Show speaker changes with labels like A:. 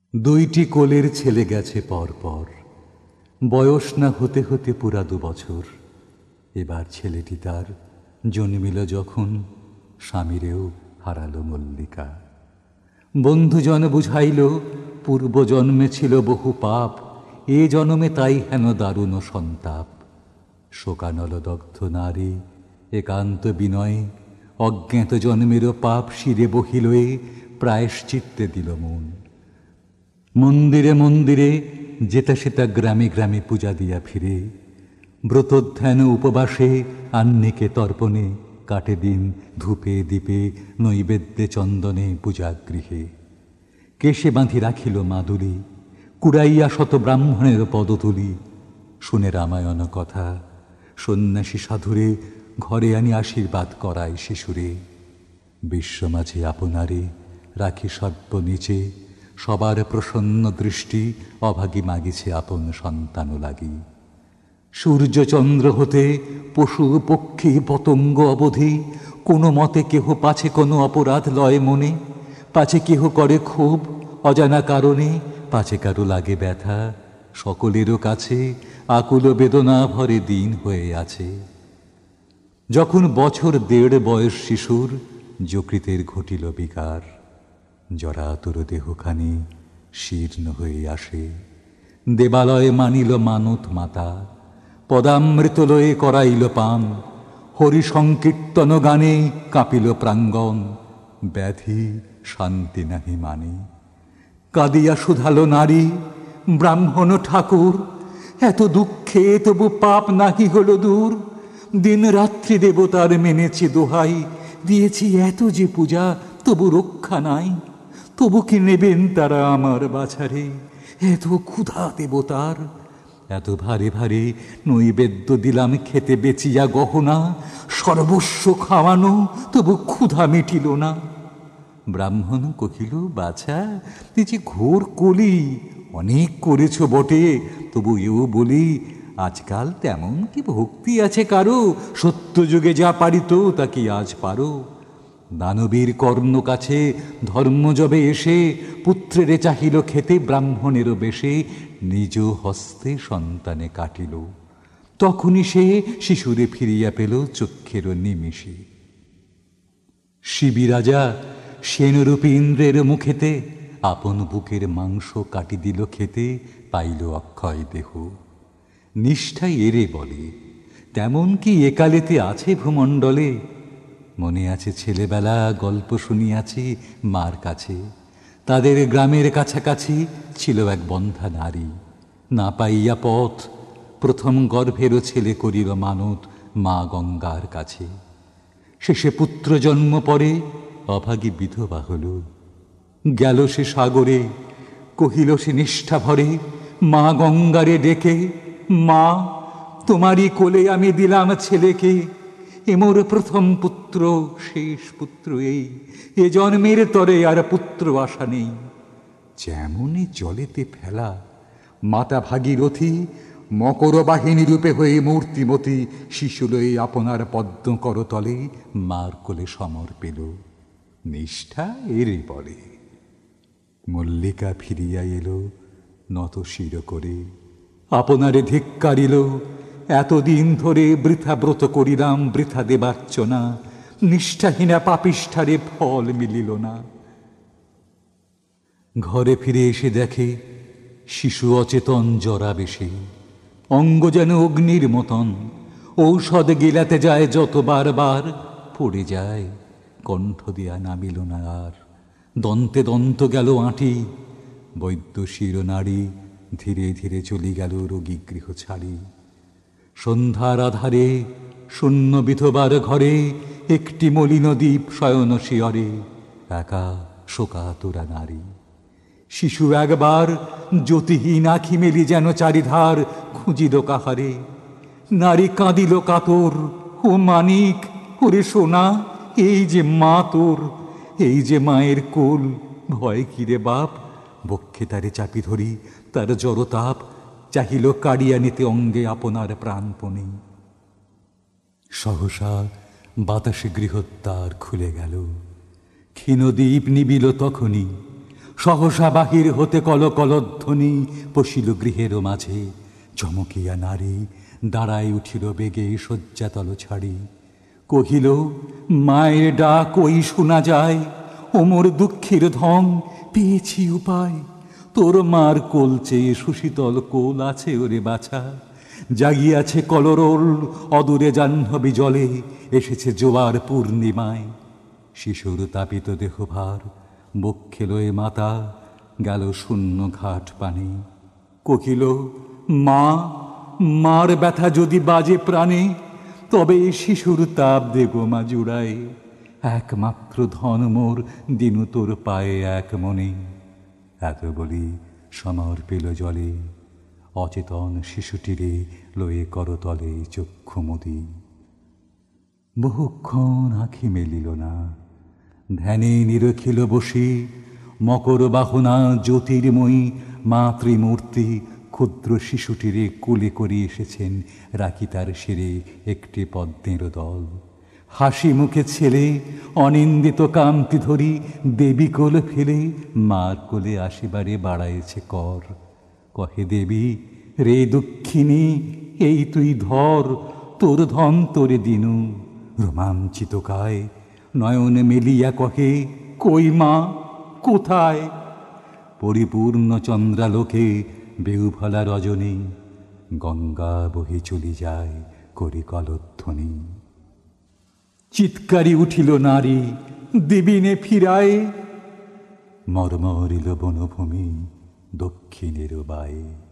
A: দুইটি কোলের ছেলে গেছে পর পর, বয়স না হতে হতে পুরা 2 বছর। এবার ছেলেটি তার জন্মিল যখন, স্বামীরেও হারালো মল্লিকা। বন্ধুজন বুঝাইল পূর্বজন্মে ছিল বহু পাপ, এ জন্মে তাই হেন দারুণ সন্তাপ। শোকানল দগ্ধ নারী একান্ত বিনয়ে, অজ্ঞাত জন্মেরও পাপ শিরে বহিলয়ে প্রায়শ্চিত্তে দিল মন। মন্দিরে মন্দিরে যেতা সেতা গ্রামে গ্রামে পূজা দিয়া ফিরে, ব্রতধ্যান উপবাসে আহ্নিকে তর্পণে কাটে দিন ধূপে দীপে নৈবেদ্যে চন্দনে পূজাগৃহে। কেশে বাঁধি রাখিল মাদুলি, কুড়াইয়া শত ব্রাহ্মণের পদতুলি। শুনে রামায়ণ কথা সন্ন্যাসী সাধুরে, ঘরে আনি আশীর্বাদ করায় শিশুরে। বিশ্ব মাঝে আপনারে রাখি সর্ব নিচে, সবার প্রসন্ন দৃষ্টি অভাগী মাগিছে আপন সন্তান লাগি। সূর্য চন্দ্র হতে পশু পক্ষী পতঙ্গ অবধি, কোনো মতে কেহ পাছে কোনো অপরাধ লয় মনে, পাছে কেহ করে ক্ষোভ অজানা কারণে, পাছে কারো লাগে ব্যথা, সকলেরও কাছে আকুল বেদনা ভরে দিন হয়ে আছে। যখন বছর 1.5 বয়স শিশুর, যকৃতের ঘটিল বিকার। জরাতুর দেহখানি শীর্ণ হয়ে আসে, দেবালয়ে মানিল মানত মাতা। পদামৃত লয়ে করাইল পান, হরি সংকীর্তন গানে কাঁপিল প্রাঙ্গণ। ব্যাধি শান্তি নাহি মানে, কাঁদিয়া শুধালো নারী ব্রাহ্মণ ঠাকুর, এত দুঃখে তবু পাপ নাকি হলো দূর। দিন রাত্রি দেবতার মেনেছি দোহাই, দিয়েছি এত যে পূজা তবু রক্ষা নাই। তবু কি নেবেন তারা আমার বাছারে, এত ক্ষুধা দেবতার। এত ভারে ভারে নৈবেদ্য দিলাম খেতে বেচিয়া গহনা, সর্বস্ব খাওয়ানো তবু ক্ষুধা মিটিল না। ব্রাহ্মণ কহিল, বাছা তুই যে ঘোর কলি, অনেক করেছ বটে, তবু এও বলি আজকাল তেমন কি ভক্তি আছে কারো, সত্যযুগে যা পারিত তা কি আজ পারো। দানবীর কর্ণ কাছে ধর্ম যবে এসে, পুত্রেরে চাহিল খেতে ব্রাহ্মণেরও বেশে, নিজ হস্তে সন্তানে কাটিল। তখনই সে শিশুরে ফিরিয়া পেল চক্ষের নিমিষে। শিবি রাজা সেনরূপী ইন্দ্রের মুখেতে, আপন বুকের মাংস কাটি দিল খেতে, পাইল অক্ষয় দেহ। নিষ্ঠাই এরে বলে, তেমন কি একালেতে আছে ভূমণ্ডলে। মনে আছে ছেলেবেলা গল্প শুনিয়াছি মার কাছে, তাদের গ্রামের কাছাকাছি ছিল এক বন্ধা নারী। না পাইয়া পথ প্রথম গর্ভেরও ছেলে করিল মানত মা গঙ্গার কাছে। শেষে পুত্র জন্ম পরে অভাগী বিধবা হল। গেল সে সাগরে, কহিল সে নিষ্ঠা ভরে মা গঙ্গারে ডেকে, মা তোমারই কোলে আমি দিলাম ছেলেকে। এ মোর প্রথম পুত্র, শেষ পুত্র এই, এ জন্মের তরে আর পুত্র আশা নেই। যেমনই জলেতে ফেলা মাতা ভাগীরথী, মকর বাহিনী রূপে হয়ে মূর্তিমতী শিশু লয়ে আপনার পদ্ম করতলে মার কোলে সমর পেল। নিষ্ঠা এরে বলে। মল্লিকা ফিরিয়া এলো নত শির করে, আপনারে ধিক্কারিল, এতদিন ধরে বৃথা ব্রত করিলাম বৃথা দেবার্চনা, নিষ্ঠাহীনা পাপিষ্ঠারে ফল মিলিল না। ঘরে ফিরে এসে দেখে শিশু অচেতন জরা বেশে, অঙ্গ যেন অগ্নির মতন। ঔষধ গিলাতে যায় যত বারবার, পড়ে যায় কণ্ঠ দিয়া নামিল না আর। দন্তে দন্ত গেল আঁটি, বৈদ্য শির নারী ধীরে ধীরে চলি গেল রোগী গৃহ ছাড়ি। সন্ধ্যার আধারে শূন্য বিধবার ঘরে, একটি মলিন দ্বীপ শয়ন শিয়রে, একা শোকাতুরা নারী। শিশু একবার জ্যোতিহীন আখি মেলি যেন চারিধার খুঁজিল কাহারে। নারী কাঁদিল কাতর, ও মানিক ওরে সোনা, এই যে মা তোর, এই যে মায়ের কোল। ভয় কিরে বাপ, বক্ষে তারে চাপি ধরি তার জড়তাপ, চাহিল কাড়িয়া নিতে অঙ্গে আপনার প্রাণপণে। সহসা বাতাসে গৃহদ্বার খুলে গেল, ক্ষীণ দ্বীপ নিবিল তখনই। সহসা বাহির হতে কলকলধ্বনি পশিল গৃহের মাঝে। চমকিয়া নারী দাঁড়ায় উঠিল বেগে শয্যাতল ছাড়ি। কহিল, মায়ের ডাক ওই শোনা যায়, ওমর দুঃখের ধন পেয়েছি উপায়। তোর মার কোল চেয়ে সুশীতল কোল আছে ওরে বাছা। জাগিয়াছে কলরোল অদূরে জাহ্নবী জলে, এসেছে জোয়ার পূর্ণিমায়। শিশুর তাপিত দেহভার বক্ষে লয়ে মাতা গেল শূন্য ঘাট পানে। কোকিল, মা, মার ব্যথা যদি বাজে প্রাণে, তবে শিশুর তাপ দেগো মা জুড়ায়। একমাত্র ধন মোর দিনু তোর পায়ে এক মনে। এত বলি সমর্পিল জলে, অচেতন শিশুটিরে লয়ে করতলে চক্ষু মুদি। বহুক্ষণ আঁখি মেলিল না, ধ্যানে নিরখিল বসি। মকর বাহনা জ্যোতির্ময়ী মাতৃমূর্তি ক্ষুদ্র শিশুটিরে কোলে করে এসেছেন রাখি তার শিরে একটি পদ্মের দল। হাসি মুখে ছেলে অনিন্দিত কান্তি ধরি দেবী কোল ফেলে মার কোলে আসিবারে বাড়াইছে কর। কহে দেবী, রে দুঃখিনী, এই তুই ধর, তোর ধন তোরে দিনু। রোমাঞ্চিত কায় নয়ন মেলিয়া কহে, কই মা, কোথায়? পরিপূর্ণ চন্দ্রালোকে বেউফলা রজনী, গঙ্গা বহি চলি যায় করি কলধ্বনি। চিৎকারি উঠিল নারী, দেবিনে ফিরায়। মর্মরিল বনভূমি দক্ষিণের বায়ে।